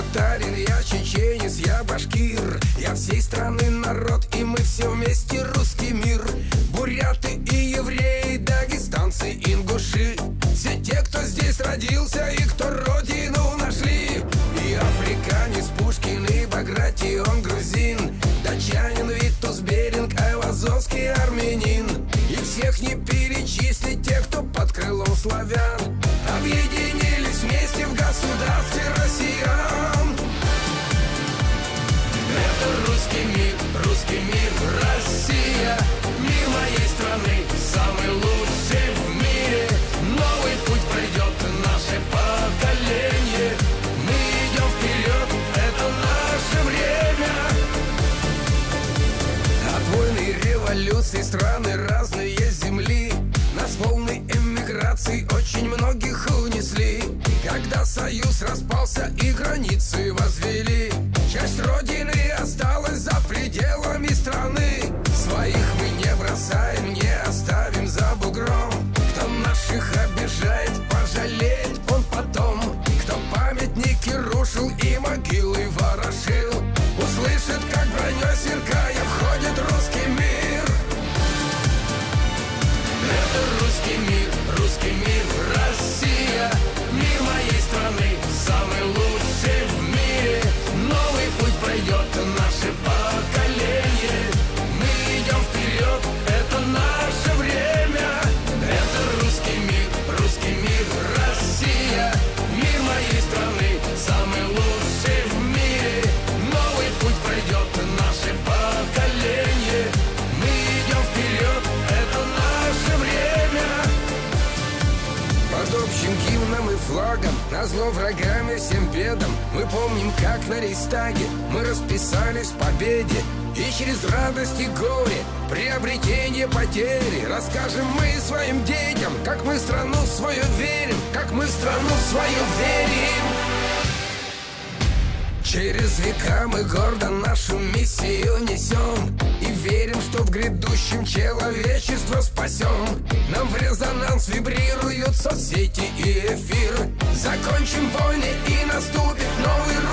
татарин, я чеченец, я башкир. Я всей страны народ, и мы все вместе русский мир. Буряты и евреи, дагестанцы, ингуши, все те, кто здесь родился и кто родину нашли. И африканец Пушкин, и Багратион грузин, датчанин Витус Беринг, Айвазовский армянин. И всех не перечислить тех, кто под крылом славян объединились вместе в государстве россиян. Это русский мир, Россия, мир моей страны, самый лучший в мире. Новый путь пройдет наше поколение. Мы идем вперед, это наше время. От войны и революций страны разные земли, нас волны эмиграции очень многих унесли. Когда союз распался и границы возвели, часть родины осталась за пределами страны. Своих мы не бросаем, не оставим за бугром. Кто наших обижает, пожалеет он потом. Кто памятники рушил и могилы ворошил, услышит, как броней сверкая входит русский мир. Это русский мир, Россия, мир моей страны, самый лучший в мире. Новый путь пройдет наше поколение. Мы идем вперед, это наше время. Это русский мир, Россия, мир моей страны, самый лучший в мире. Новый путь пройдет наше поколение. Мы идем вперед, это наше время. Под общим гимном и флагом, назло врагам и всем бедам, мы помним, как на Рейхстаге мы расписались в победе. И через радость и горе, приобретение потери, расскажем мы своим детям, как мы страну свою верим, как мы страну свою верим. Через века мы гордо нашу миссию несем и верим, что в грядущем человечество спасем. Нам в резонанс вибрируют соцсети и эфир. Закончим войны и наступит новый